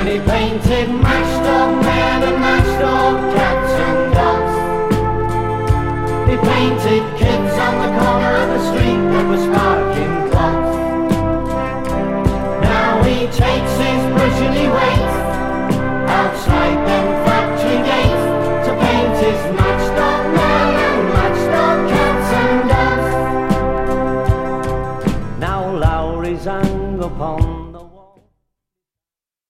He painted matched up men and matched up cats and dogs. He painted kids on the corner of the street that were sparking clogs. Now he takes his brush and he waits outside them factory gates to paint his matched up men and matched up cats and dogs. Now Lowry's hung upon